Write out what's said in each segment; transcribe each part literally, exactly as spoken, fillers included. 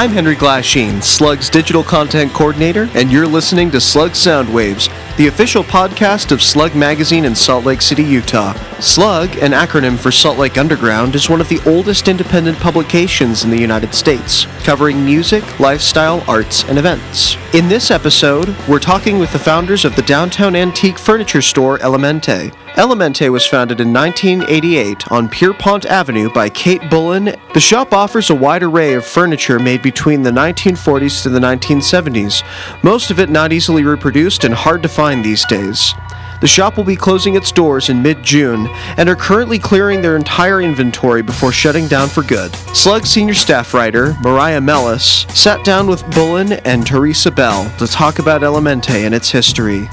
I'm Henry Glasheen, Slug's digital content coordinator, and you're listening to Slug Soundwaves, the official podcast of Slug Magazine in Salt Lake City, Utah. Slug, an acronym for Salt Lake Underground, is one of the oldest independent publications in the United States, covering music, lifestyle, arts, and events. In this episode, we're talking with the founders of the downtown antique furniture store Elemente. Elemente was founded in nineteen eighty-eight on Pierpont Avenue by Kate Bullen. The shop offers a wide array of furniture made between the nineteen forties to the nineteen seventies, most of it not easily reproduced and hard to find these days. The shop will be closing its doors in mid-June and are currently clearing their entire inventory before shutting down for good. Slug senior staff writer Mariah Mellis sat down with Bullen and Teresa Bell to talk about Elemente and its history.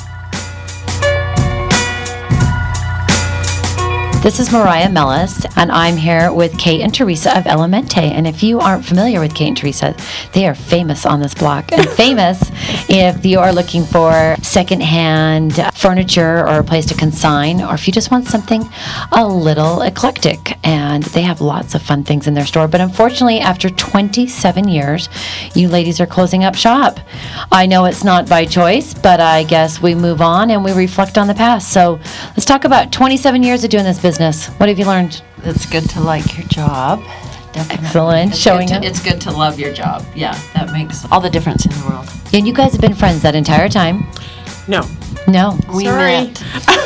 This is Mariah Mellis, and I'm here with Kate and Teresa of Elemente. And if you aren't familiar with Kate and Teresa, they are famous on this block. And famous if you are looking for secondhand furniture or a place to consign, or if you just want something a little eclectic. And they have lots of fun things in their store. But unfortunately, after twenty-seven years, you ladies are closing up shop. I know it's not by choice, but I guess we move on and we reflect on the past. So let's talk about twenty-seven years of doing this business. What have you learned? It's good to like your job. Definitely. Excellent. It's Showing good up. to, It's good to love your job. Yeah, that makes all the difference in the world. And you guys have been friends that entire time? No. No. We Sorry. met.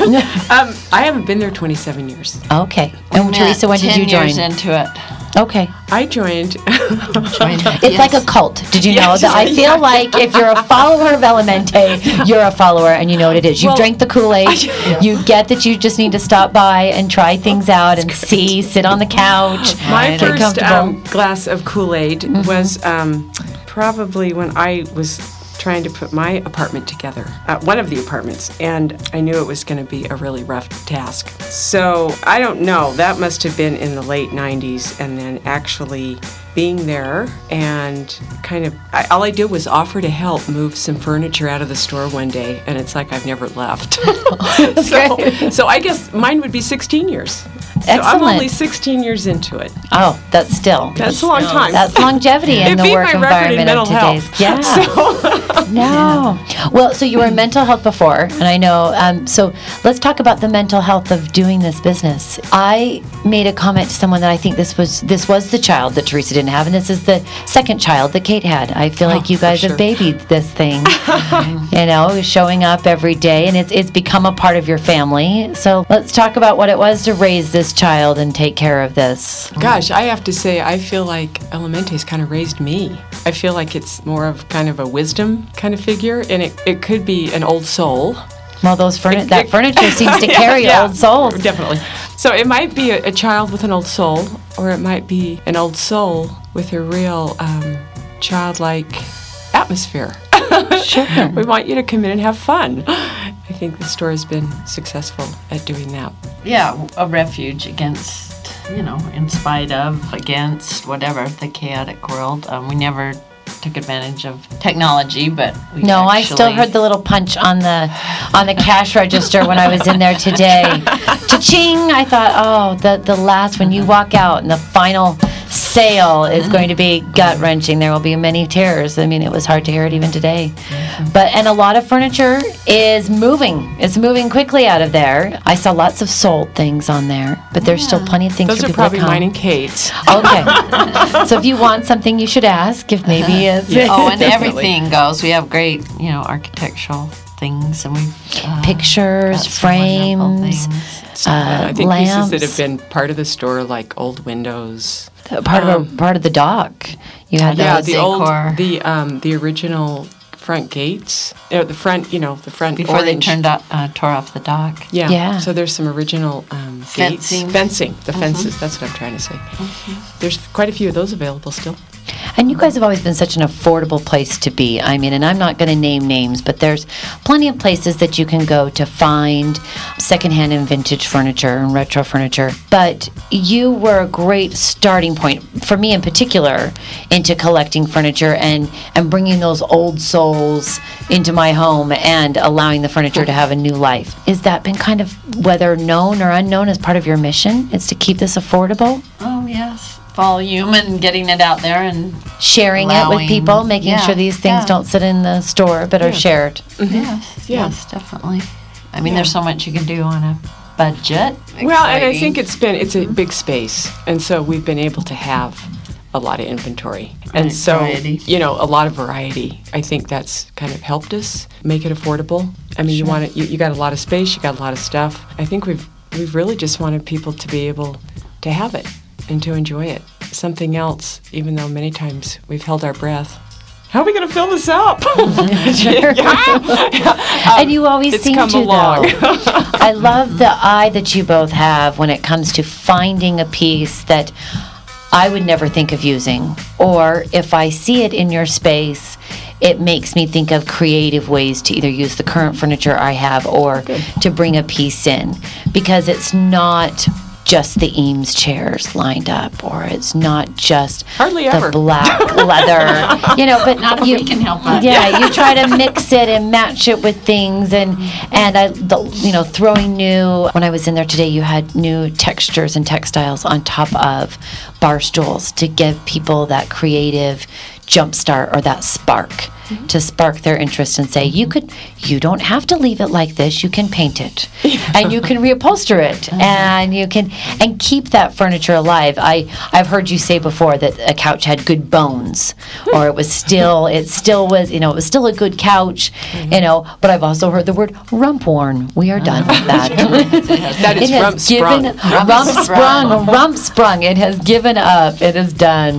um, I haven't been there twenty-seven years. Okay. We And met Teresa, when did ten you join? years into it. Okay. I joined. Joined. It's Yes. like a cult. Did you know Yes. that? I feel Yeah. like if you're a follower of Elemente, you're a follower and you know what it is. You Well, drank the Kool-Aid. You get that you just need to stop by and try things out and see, sit on the couch. My get first comfortable. um, glass of Kool-Aid was um, probably when I was trying to put my apartment together, uh, one of the apartments, and I knew it was going to be a really rough task. So I don't know, that must have been in the late nineties, and then actually being there and kind of, I, all I did was offer to help move some furniture out of the store one day, and it's like I've never left. so, so I guess mine would be sixteen years. So I'm Excellent. only sixteen years into it. Oh, that's still. That's a long time. That's longevity in It the beat work my record in environment of mental today's. health. Yeah. So, No. Well, so you were in mental health before, and I know, um, so let's talk about the mental health of doing this business. I made a comment to someone that I think this was this was the child that Teresa didn't have, and this is the second child that Kate had. I feel like Oh, you guys for have sure. babied this thing, you know, showing up every day, and it's, it's become a part of your family. So let's talk about what it was to raise this child and take care of this. gosh, I have to say, I feel like Elemente's kind of raised me. I feel like it's more of kind of a wisdom kind of figure, and it, it could be an old soul. Well, those furni- It- that it- furniture seems to Yeah, carry yeah, old souls. Definitely. So it might be a, a child with an old soul, or it might be an old soul with a real um, childlike atmosphere. Sure. We want you to come in and have fun. I think the store has been successful at doing that. Yeah, a refuge against, you know, in spite of, against whatever, the chaotic world. Um, we never took advantage of technology, but we No, I actually, still heard the little punch on the on the cash register when I was in there today. Cha-ching! I thought, oh, the the last when you walk out and the final sale is going to be gut wrenching. There will be many tears. I mean, it was hard to hear it even today. But and a lot of furniture is moving. It's moving quickly out of there. I saw lots of sold things on there, but there's still plenty of things Those for are people probably to come. mine and Kate's. Okay. So if you want something, you should ask. If maybe it's Oh, and Definitely. everything goes. We have great, you know, architectural things, and we uh, pictures, got some wonderful frames. things. Uh, I think pieces that lamps. have been part of the store, like old windows. part of Um, a, part of the dock. You had Yeah, those. the decor. old, the um, the original front gates. Uh, the front, you know, the front Before they orange. turned out, uh, tore off the dock. Yeah. Yeah. So there's some original um, Fencing. gates. Fencing. The fences. That's what I'm trying to say. There's quite a few of those available still. And you guys have always been such an affordable place to be. I mean, and I'm not going to name names, but there's plenty of places that you can go to find secondhand and vintage furniture and retro furniture. But you were a great starting point, for me in particular, into collecting furniture and, and bringing those old souls into my home and allowing the furniture to have a new life. Has that been kind of, whether known or unknown, as part of your mission? Is to keep this affordable? Oh, yes. volume and getting it out there and Sharing it allowing- with people, making yeah, sure these things yeah. don't sit in the store but are shared. Yes, Yeah. yes, definitely. I mean, there's so much you can do on a budget. Well, and I Exciting. think it's been it's a big space, and so we've been able to have a lot of inventory, and Right, so variety. you know a lot of variety. I think that's kind of helped us make it affordable. I mean, you want it, you, you got a lot of space, you got a lot of stuff. I think we've we've really just wanted people to be able to have it and to enjoy it. Something else, even though many times we've held our breath. How are we going to fill this up? And you always it's seem come to, along. though. I love the eye that you both have when it comes to finding a piece that I would never think of using. Or if I see it in your space, it makes me think of creative ways to either use the current furniture I have or to bring a piece in. Because it's not just the Eames chairs lined up, or it's not just Hardly the ever. black leather, you know. But Not if you we can help that. Yeah, you try to mix it and match it with things, and and I, the, you know, throwing new. When I was in there today, you had new textures and textiles on top of bar stools to give people that creative jumpstart or that spark. Mm-hmm. To spark their interest and say, you could, you don't have to leave it like this. You can paint it, and you can reupholster it, mm-hmm. and you can and keep that furniture alive. I I've heard you say before that a couch had good bones, or it was still it still was you know it was still a good couch, mm-hmm. you know. But I've also heard the word rump worn. We are done with that. That is it rump has sprung. given rump sprung, rump sprung. It has given up. It is done.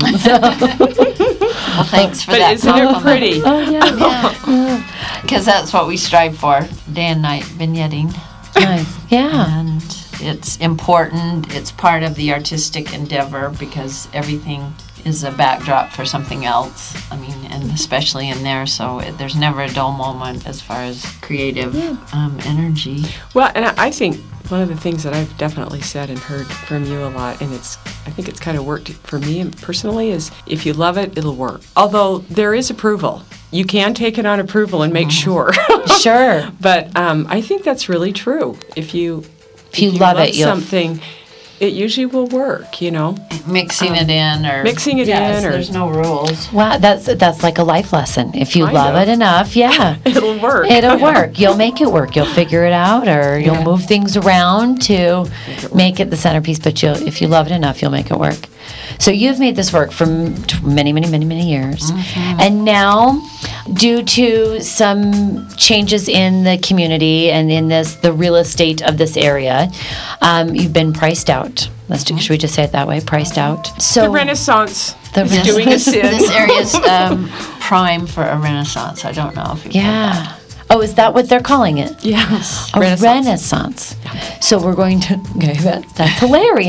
Well, thanks for But that. isn't it pretty? Oh yeah, Because that's what we strive for, day and night vignetting. nice. Yeah. And it's important. It's part of the artistic endeavor because everything is a backdrop for something else. I mean, and especially in there, so it, there's never a dull moment as far as creative um, energy. Well, and I I think one of the things that I've definitely said and heard from you a lot, and it's I think it's kind of worked for me personally, is if you love it, it'll work. Although there is approval. You can take it on approval and make sure. Sure. But um, I think that's really true. If you If you love it, you'll- something, it usually will work, you know. Mixing it in or... Mixing it yes, in or- there's no rules. Wow, that's that's like a life lesson. If you Kind love of. it enough, yeah. It'll work. It'll work. You'll make it work. You'll figure it out, or you'll Yeah. move things around to make it the centerpiece. But you'll, if you love it enough, you'll make it work. So you've made this work for m- t- many, many, many, many years, and now, due to some changes in the community and in this the real estate of this area, um, you've been priced out. Let's do, should we just say it that way? Priced out. So The Renaissance The is Renaissance. doing us in. This area's um, prime for a renaissance. I don't know if you've heard that. yeah. Oh, is that what they're calling it? Yes. A renaissance. So we're going to. Okay, that, that's hilarious.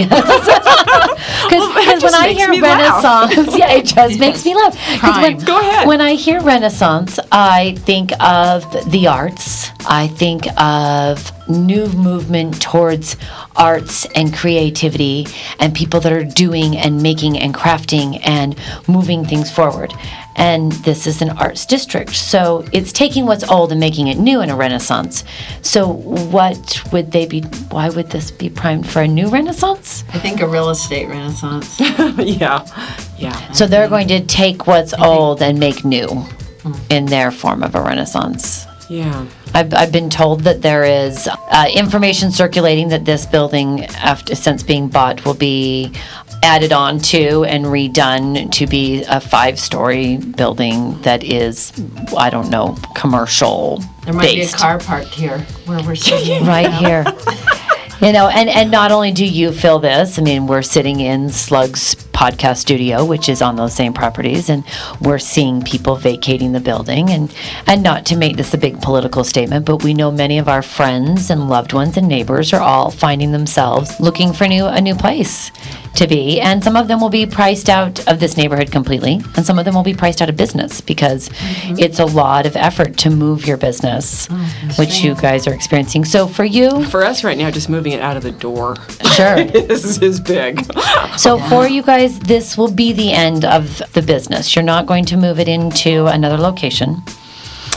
Because that when just I makes hear me laugh. renaissance, yeah, it just makes me laugh. 'Cause when, Prime. Go ahead. When I hear renaissance, I think of the arts. I think of new movement towards arts and creativity and people that are doing and making and crafting and moving things forward. And this is an arts district, so it's taking what's old and making it new in a renaissance. So what would they be, why would this be primed for a new renaissance? I think a real estate renaissance. Yeah. Yeah. So they're going to take what's old and make new in their form of a renaissance. Yeah. I've, I've been told that there is uh, information circulating that this building, after since being bought, will be added on to and redone to be a five-story building that is, I don't know, commercial There might based. be a car parked here where we're sitting. Right here. You know, and, and not only do you fill this, I mean, we're sitting in Slug's podcast studio, which is on those same properties, and we're seeing people vacating the building. And, and not to make this a big political statement, but we know many of our friends and loved ones and neighbors are all finding themselves looking for new a new place to be. And some of them will be priced out of this neighborhood completely, and some of them will be priced out of business because it's a lot of effort to move your business, which you guys are experiencing. So for you, For us right now, just moving it out of the door sure. is, is big. So for you guys, this will be the end of the business. You're not going to move it into another location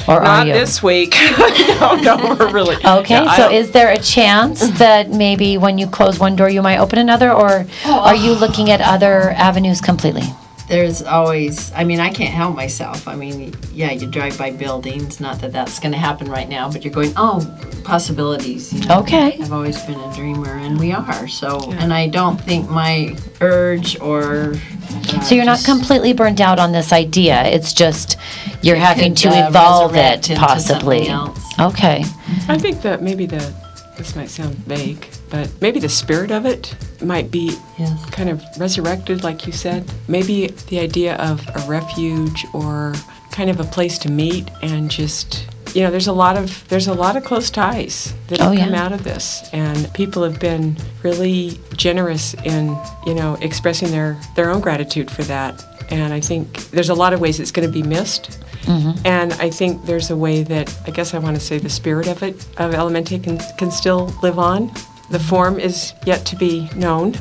Or are Not you? this week. no, no, we're really. Okay, Yeah, I so don't- is there a chance that maybe when you close one door, you might open another, or are you looking at other avenues completely? There's always, I mean, I can't help myself. I mean, yeah, you drive by buildings, not that that's going to happen right now, but you're going, oh, possibilities. You know? Okay. I've always been a dreamer, and we are. So, and I don't think my urge or. Uh, So you're not just- completely burnt out on this idea. It's just you're It having could, to uh, evolve resurrect it, into possibly. something else. Okay. I think that maybe the, this might sound vague, but maybe the spirit of it might be Yes. kind of resurrected, like you said. Maybe the idea of a refuge or kind of a place to meet and just, you know, there's a lot of there's a lot of close ties that have Oh, come yeah. out of this, and people have been really generous in, you know, expressing their their own gratitude for that. And I think there's a lot of ways it's going to be missed. And I think there's a way that, I guess I want to say the spirit of it, of Elemente can, can still live on. The form is yet to be known.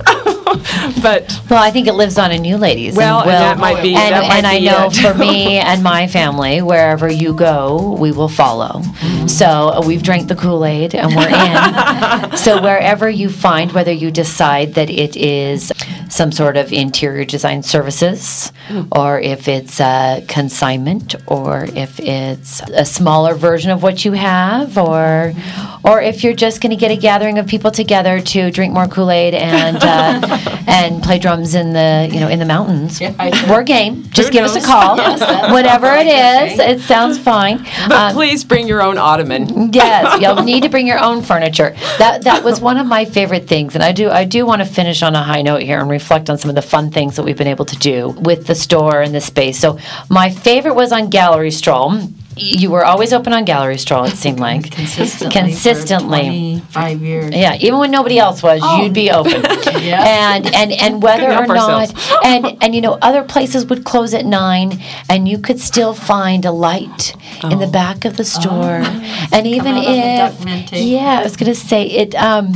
But, Well, I think it lives on in you ladies. well, and will- that might be, and, that might and I be know it. for me and my family, wherever you go, we will follow. So uh, we've drank the Kool-Aid and we're in. So wherever you find, whether you decide that it is some sort of interior design services, or if it's a consignment, or if it's a smaller version of what you have, or or if you're just going to get a gathering of people together to drink more Kool-Aid and uh, and play drums in the you know in the mountains, Yeah, I know. we're game. Just Who give us a knows? call. Yes, that's Whatever what it I is, can it sounds fine. but Um, please bring your own ottoman. Yes, you'll need to bring your own furniture. That that was one of my favorite things, and I do I do want to finish on a high note here and reflect on some of the fun things that we've been able to do with the store and the space. So my favorite was on Gallery Stroll. You were always open on Gallery Stroll, it seemed like. Consistently. Consistently. For twenty-five years. Yeah, even when nobody else was, you'd be open. Yeah. And and and whether Couldn't or help not, ourselves. and and you know, other places would close at nine, and you could still find a light in the back of the store, and even out on the if duck minty. yeah, I was gonna say it. Um,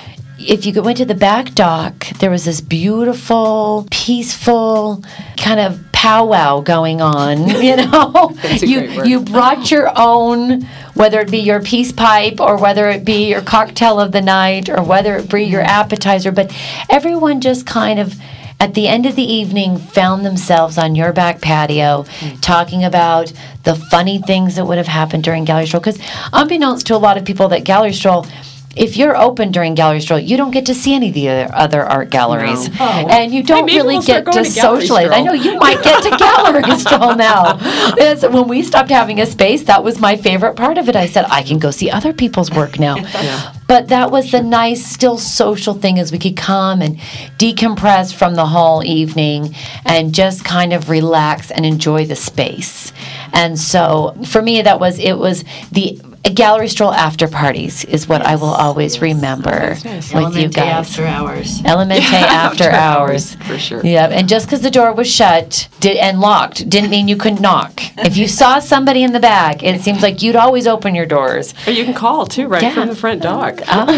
if you went to the back dock, there was this beautiful, peaceful kind of powwow going on. You know, That's a you great word. you brought your own, whether it be your peace pipe or whether it be your cocktail of the night or whether it be your appetizer, but everyone just kind of at the end of the evening found themselves on your back patio talking about the funny things that would have happened during Gallery Stroll. Because unbeknownst to a lot of people that Gallery Stroll, if you're open during Gallery Stroll, you don't get to see any of the other, other art galleries. No. Oh. And you don't maybe really we'll start get to going to Gallery socialize. I Stroll. know you might get to Gallery Stroll now. It's, when we stopped having a space, that was my favorite part of it. I said, I can go see other people's work now. Yeah. But that was the nice, still social thing, as we could come and decompress from the whole evening and just kind of relax and enjoy the space. And so for me, that was, it was the Gallery Stroll after parties is what I will always yes. remember That's nice. with you Elemente guys. after hours. Elemente after, after hours. hours, for sure. Yeah, and just because the door was shut did, and locked didn't mean you couldn't knock. If you saw somebody in the back, it seems like you'd always open your doors. Or you can call too, right Yeah. from the front dock. Oh,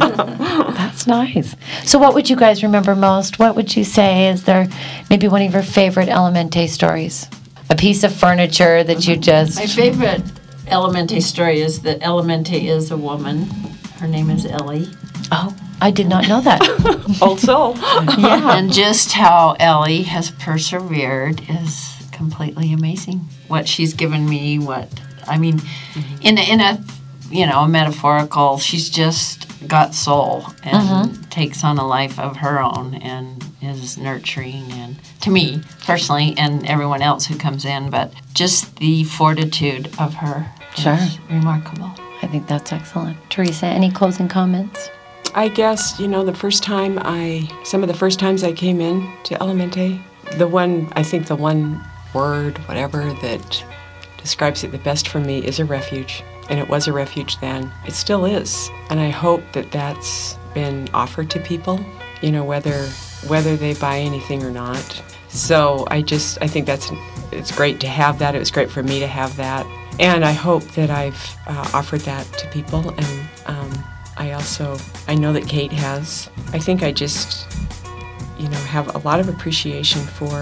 yeah. That's nice. So what would you guys remember most? What would you say is there maybe one of your favorite Elemente stories? A piece of furniture that you just... My favorite Elemente story is that Elemente is a woman. Her name is Ellie. Oh, I did not know that. Old soul. Yeah. And just how Ellie has persevered is completely amazing. What she's given me, what I mean, in a, in a you know a metaphorical, she's just got soul and takes on a life of her own and is nurturing and to me personally and everyone else who comes in. But just the fortitude of her Sure. is remarkable. I think that's excellent. Teresa, any closing comments? I guess, you know, the first time I, some of the first times I came in to Elemente, the one, I think the one word, whatever, that describes it the best for me is a refuge. And it was a refuge then. It still is. And I hope that that's been offered to people, you know, whether whether they buy anything or not. So I just, I think that's, it's great to have that. It was great for me to have that. And I hope that I've uh, offered that to people. And um, I also, I know that Kate has. I think I just, you know, have a lot of appreciation for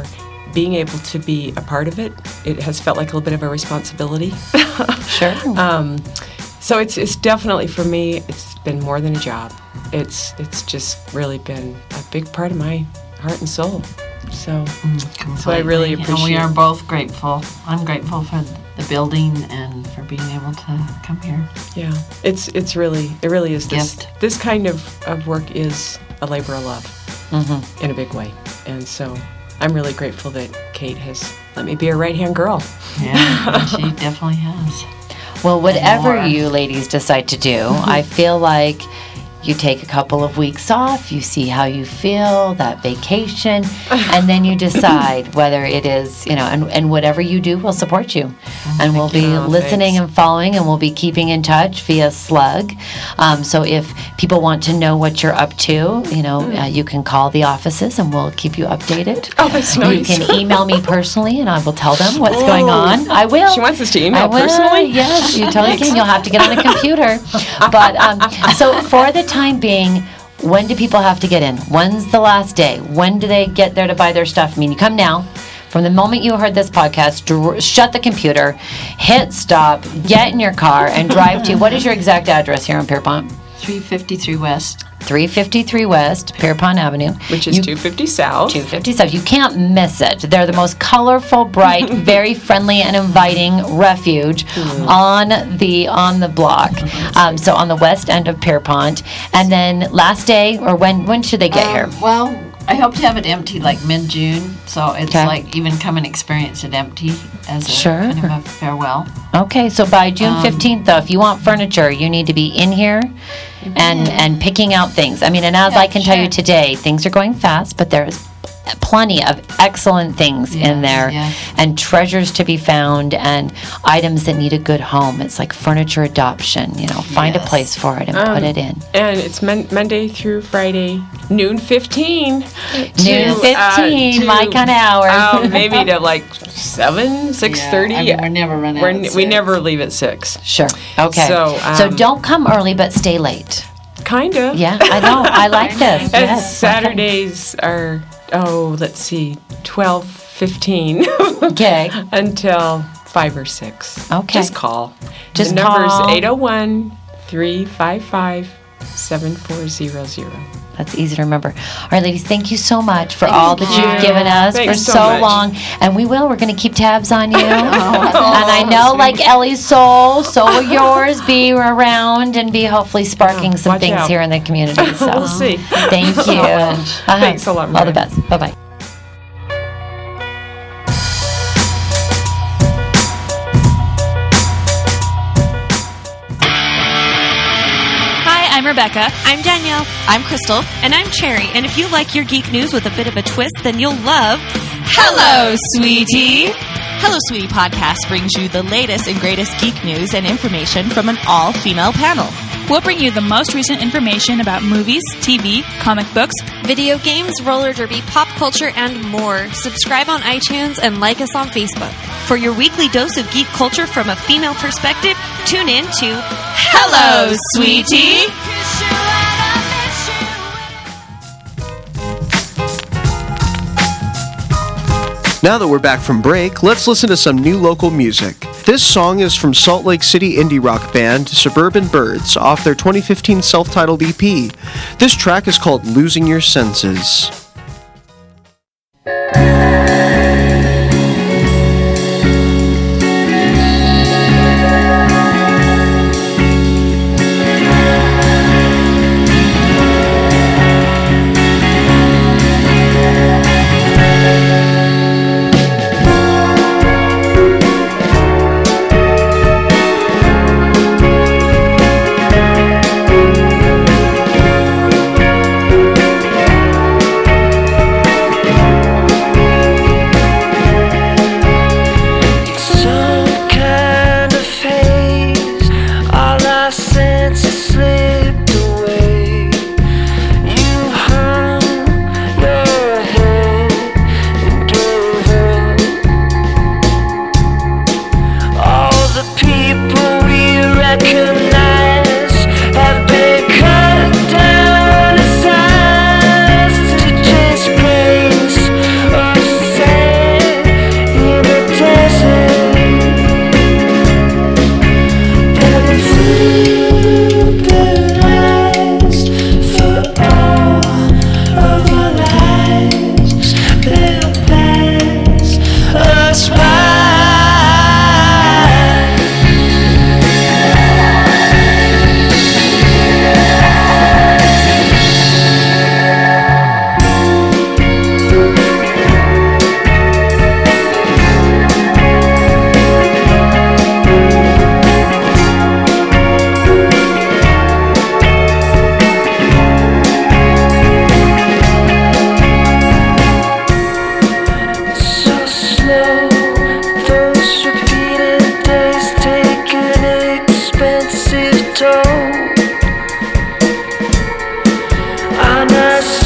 being able to be a part of it, it has felt like a little bit of a responsibility. Sure. um, so it's it's definitely, for me, it's been more than a job. It's it's just really been a big part of my heart and soul. So, Mm, so I really completely. appreciate. And we are both grateful. I'm grateful for the building and for being able to come here. Yeah, it's it's really it really is this Gift. this kind of, of work is a labor of love Mm-hmm. in a big way, and so I'm really grateful that Kate has let me be her right hand girl. Yeah, she definitely has. Well, whatever More. you ladies decide to do, I feel like you take a couple of weeks off, you see how you feel, that vacation, and then you decide whether it is, you know, and, and whatever you do, we'll support you. and we'll be you. Oh, listening thanks. and following, and we'll be keeping in touch via Slug. Um, so if people want to know what you're up to, you know, uh, you can call the offices and we'll keep you updated. Oh, that's You nice. can email me personally, and I will tell them what's Oh. going on. I will. She wants us to email I will, personally? Yes, you totally can. You'll have to get on a computer. But um, so for the time being, when do people have to get in? When's the last day? When do they get there to buy their stuff? I mean, you come now. From the moment you heard this podcast, dr- shut the computer, hit stop, get in your car, and drive to, what is your exact address here in Pierpont? three fifty-three West. three fifty-three West, Pierpont Avenue. Which is You- two fifty South. two fifty-seven. You can't miss it. They're the most colorful, bright, very friendly and inviting refuge on the on the block. Um, so on the west end of Pierpont. And then last day, or when when should they get Um, here? Well, I hope to have it empty like mid-June, so it's Okay. like even come and experience it empty as a Sure. kind of a farewell. Okay, so by June Um, fifteenth, though, if you want furniture, you need to be in here and and picking out things. I mean, and as Yeah, I can tell you sure. today, things are going fast, but there's plenty of excellent things in Yes, there yes. and treasures to be found and items that need a good home. It's like furniture adoption, you know, find a Yes. place for it and Um, put it in. And it's mon- Monday through Friday, noon fifteen. Noon to, fifteen, uh, my to, kind of hours. Um, maybe to like seven, six thirty. I mean, we're never running We're out. n- at we six. never leave at six. Sure. Okay. So, so um, don't come early, but stay late. Kind of. Yeah, I know. I like this. And Yes. Saturdays are, oh, let's see, twelve fifteen Okay. until five or six. Okay. Just call. Just the call. number's eight oh one, three five five, seven four zero zero. That's easy to remember. All right, ladies, thank you so much for Thank all that you. you've given us Thanks for so so, much. long. And we will. We're going to keep tabs on you. and Oh, I know, like Ellie's soul, so will yours be around and be hopefully sparking some watch things out. here in the community. So We'll see. thank you. Uh-huh. Thanks a lot, All the Maria. best. Bye-bye. Hi, I'm Rebecca. I'm Danielle. I'm Crystal. And I'm Cherry. And if you like your geek news with a bit of a twist, then you'll love Hello, sweetie. Hello Sweetie podcast brings you the latest and greatest geek news and information from an all-female panel. We'll bring you the most recent information about movies, T V, comic books. Video games, roller derby, pop culture, and more. Subscribe on iTunes and like us on Facebook. For your weekly dose of geek culture from a female perspective, tune in to Hello, sweetie. Now that we're back from break, let's listen to some new local music. This song is from Salt Lake City indie rock band Suburban Birds off their twenty fifteen self-titled E P. This track is called Losing Your Senses.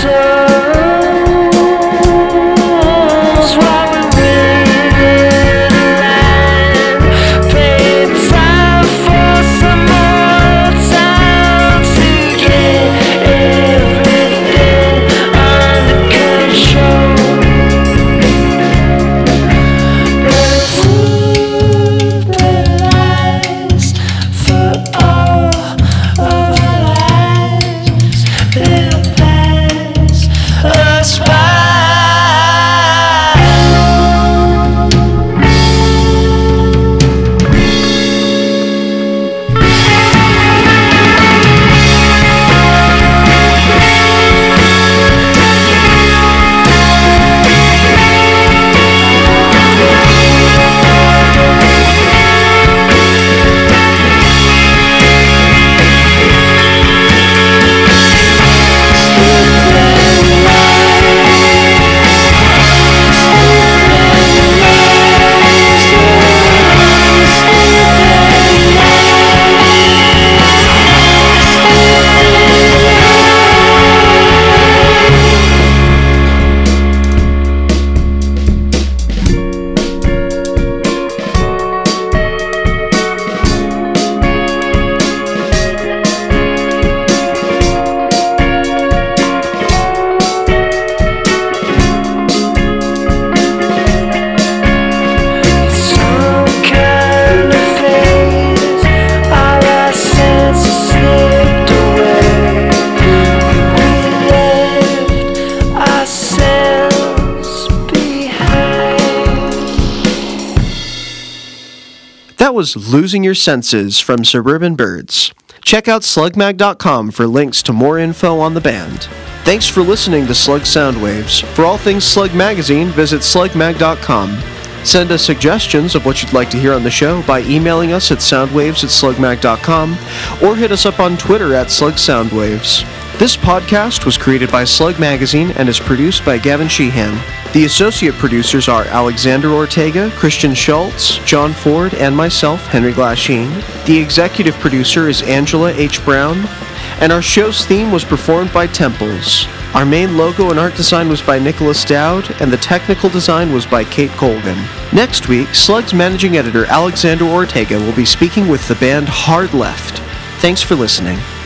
That was Losing Your Senses from Suburban Birds. Check out slug mag dot com for links to more info on the band. Thanks for listening to Slug Soundwaves. For all things Slug Magazine, visit slug mag dot com. Send us suggestions of what you'd like to hear on the show by emailing us at soundwaves at slug mag dot com or hit us up on Twitter at Slug Soundwaves. This podcast was created by Slug Magazine and is produced by Gavin Sheehan. The associate producers are Alexander Ortega, Christian Schultz, John Ford, and myself, Henry Glasheen. The executive producer is Angela H. Brown, and our show's theme was performed by Temples. Our main logo and art design was by Nicholas Dowd, and the technical design was by Kate Colgan. Next week, Slug's managing editor Alexander Ortega will be speaking with the band Hard Left. Thanks for listening.